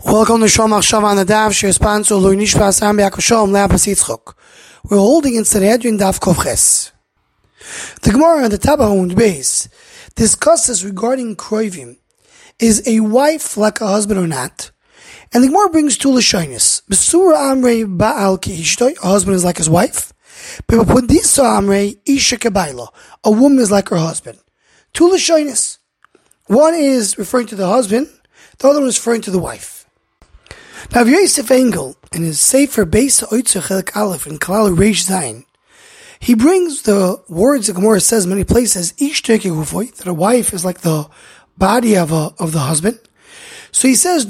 Welcome to Shom Achshav on the Daf, Shir sponsor Lui Nishpas Am Yaakov Le'apas Yitzchok. We're holding in Sanhedrin Daf Kovches. The Gemara on the Tabahund base discusses regarding Kroivim. Is a wife like a husband or not? And the Gemara brings two Lashonis. Besura Amrei Ba'al Ki'ishtoi, a husband is like his wife. Bepudisa Amrei Isha Kebailo, a woman is like her husband. Two Lashonis. One is referring to the husband, the other one is referring to the wife. Now, Yosef Engel, in his Sefer Beis Oitzer Chelik Aleph in Kalal Reish Zayin, he brings the words the Gemara says in many places, Ishtoi Kegufoi, that a wife is like the body of the husband. So he says,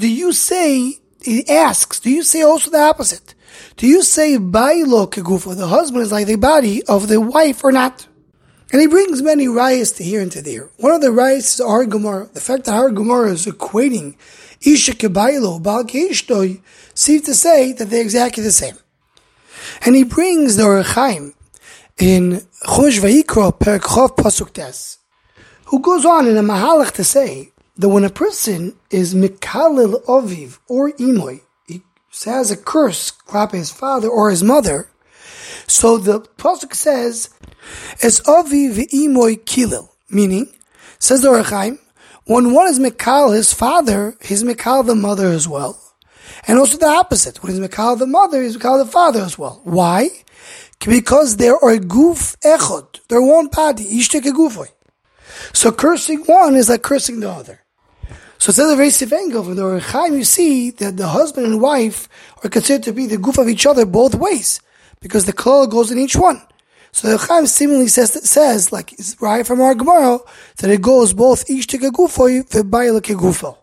he asks, do you say also the opposite? Do you say Bailo Kegufo, the husband is like the body of the wife or not? And he brings many rayas to here and to there. One of the rayas is Har Gemara. The fact that Har Gemara is equating Isha Kebailo, Baal Keishtoi, seems to say that they're exactly the same. And he brings the Orach Chaim in Chumash Vayikra, Perek Chov Pasuk Tes, who goes on in a Mahalach to say that when a person is Mikalil Oviv or Imoy, he says a curse, clap his father or his mother, so the Pasuk says, Es Oviv Imoy Kilil, meaning, says the Orach Chaim, when one is Mikal his father, he's Mikal the mother as well. And also the opposite. When he's Mikal the mother, he's Mikal the father as well. Why? Because they are guf echod. They're one body. Ishtek gufoi. So cursing one is like cursing the other. So it says a very Engel from the Orach Chaim, you see that the husband and wife are considered to be the guf of each other both ways. Because the klal goes in each one. So the Chaim seemingly says like it's right from our Gemara, that it goes both Ishtek gufoi v'bayla kegufo.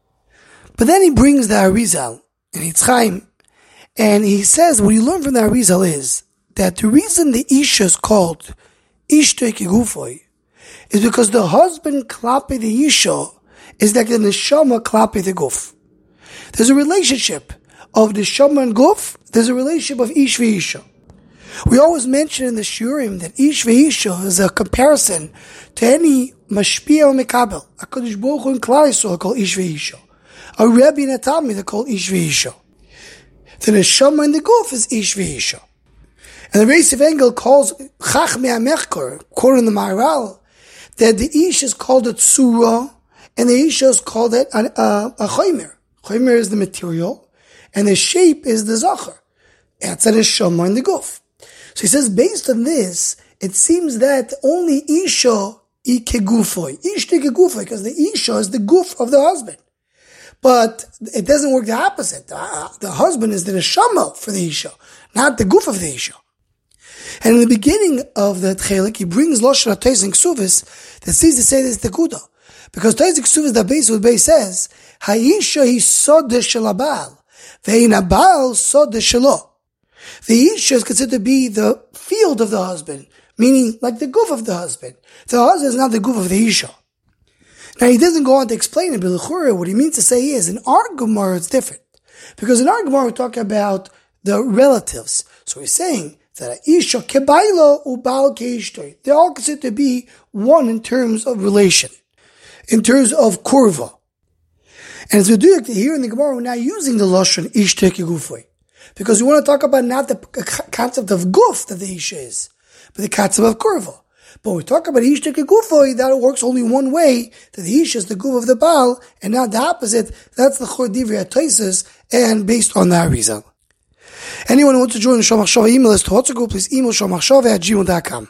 But then he brings the Arizal in Eitz Chaim, and he says what you learn from the Arizal is that the reason the Isha is called Ishtek gufoi is because the husband klape the Isha is like the neshama klape the guf. There's a relationship of the neshama and guf. There's a relationship of Ish v'Isha. We always mention in the Shurim that Ish v'Isha is a comparison to any mashpia or mekabel. A Kadosh Baruch Hu in Klal Yisrael called Ish v'Isha. A Rebbe and a Talmid are called Ish v'Isha. The neshama and the guf is Ish v'Isha. And the Reis of Engel calls Chachmei HaMechkor, quoting the Maharal, that the Ish is called a Tzura, and the Isha is called a Chomer. Chomer is the material, and the shape is the Zachar. It's a neshama and the guf. So he says, based on this, it seems that only Isha ikegufoi, Ishte kegufoi, because the Isha is the guf of the husband. But it doesn't work the opposite. The husband is the neshama for the Isha, not the guf of the Isha. And in the beginning of the Tchelik, he brings Lashon HaTois and Ksuvos that seems to say this Tekuda. Because Tois and Ksuvos, the base with base says, Ha'isha hi sodeh shel ha'Baal, ve'in ha'Baal sodeh shelo. The Isha is considered to be the field of the husband, meaning like the guf of the husband. The husband is not the guf of the Isha. Now he doesn't go on to explain it, but l'chura, what he means to say is, in our Gemara it's different. Because in our Gemara we talk about the relatives. So he's saying that Isha kebailo ubal keishtoi. They're all considered to be one in terms of relation, in terms of kurva. And as we do here in the Gemara, we're now using the lashon Ishtek gufoi. Because we want to talk about not the concept of guf that the Isha is, but the concept of kurva. But when we talk about Ishtek gufoi, that works only one way, that the Isha is the guf of the Baal, and not the opposite. That's the Chor Divrei HaTosos, and based on that reason. Anyone who wants to join the Shom Achshav email list to WhatsApp group, please email shomachshav@gmail.com.